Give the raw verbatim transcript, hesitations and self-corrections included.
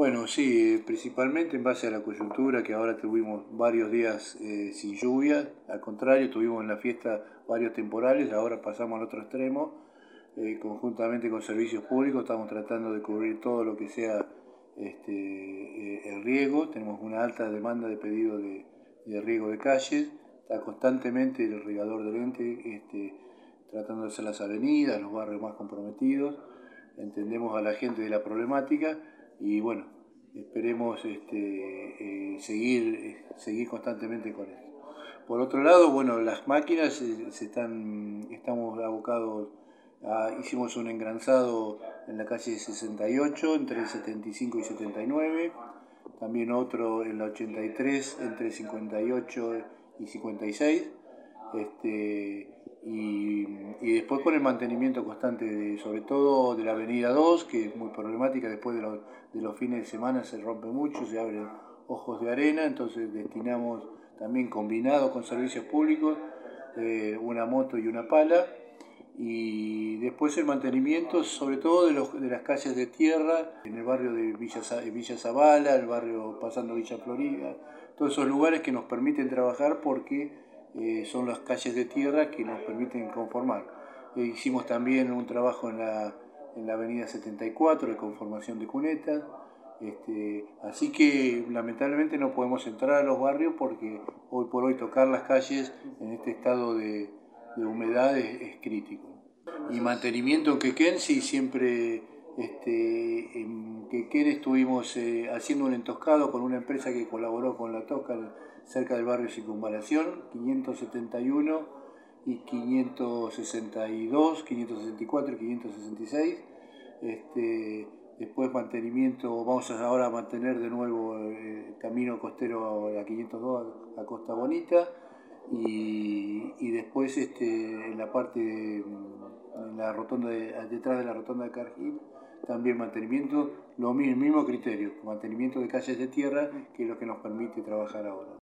Bueno, sí, principalmente en base a la coyuntura, que ahora tuvimos varios días eh, sin lluvia. Al contrario, tuvimos en la fiesta varios temporales, ahora pasamos al otro extremo. Eh, conjuntamente con servicios públicos estamos tratando de cubrir todo lo que sea este, eh, el riego. Tenemos una alta demanda de pedidos de, de riego de calles. Está constantemente el regador del ente este, tratando de hacer las avenidas, los barrios más comprometidos. Entendemos a la gente de la problemática y bueno, esperemos este, eh, seguir, eh, seguir constantemente con esto. Por otro lado, bueno, las máquinas eh, se están, estamos abocados, a, hicimos un engranzado en la calle sesenta y ocho, entre setenta y cinco y setenta y nueve, también otro en la ochenta y tres, entre cincuenta y ocho y cincuenta y seis, este, y, y después con el mantenimiento constante, de, sobre todo de la avenida dos, que es muy problemática. Después de los, de los fines de semana se rompe mucho, se abren ojos de arena, entonces destinamos también, combinado con servicios públicos, eh, una moto y una pala. Y después el mantenimiento sobre todo de, los, de las calles de tierra, en el barrio de Villa, Villa Zabala, el barrio pasando Villa Florida, todos esos lugares que nos permiten trabajar porque eh, son las calles de tierra que nos permiten conformar. Eh, hicimos también un trabajo en la, en la avenida setenta y cuatro de conformación de cunetas. Este, así que lamentablemente no podemos entrar a los barrios porque hoy por hoy tocar las calles en este estado de, de humedad es, es crítico. Y mantenimiento en Quequén, sí, siempre este, en Quequén estuvimos eh, haciendo un entoscado con una empresa que colaboró con la Tosca cerca del barrio Circunvalación, quinientos setenta y uno y quinientos sesenta y dos, quinientos sesenta y cuatro y quinientos sesenta y seis. Este, después mantenimiento, vamos ahora a mantener de nuevo el camino costero a quinientos dos a Costa Bonita. Y, y después este, en la parte, en la rotonda de, detrás de la rotonda de Cargill, también mantenimiento, lo mismo, el mismo criterio, mantenimiento de calles de tierra, que es lo que nos permite trabajar ahora.